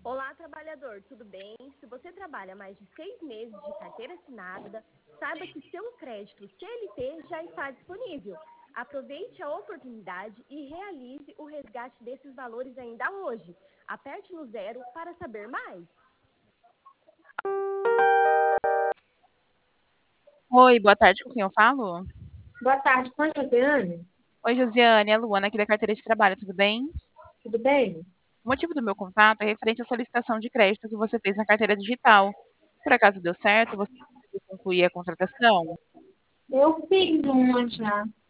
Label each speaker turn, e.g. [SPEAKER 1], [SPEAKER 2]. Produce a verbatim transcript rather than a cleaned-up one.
[SPEAKER 1] Olá, trabalhador, tudo bem? Se você trabalha mais de seis meses de carteira assinada, saiba que seu crédito C L T já está disponível. Aproveite a oportunidade e realize o resgate desses valores ainda hoje. Aperte no zero para saber mais.
[SPEAKER 2] Oi, boa tarde, com quem eu falo?
[SPEAKER 3] Boa tarde, com a Josiane.
[SPEAKER 2] Oi, Josiane, é a Luana aqui da carteira de trabalho, tudo bem?
[SPEAKER 3] Tudo bem?
[SPEAKER 2] O motivo do meu contato é referente à solicitação de crédito que você fez na carteira digital. Por acaso deu certo? Você conseguiu concluir a contratação?
[SPEAKER 3] Eu fiz uma já.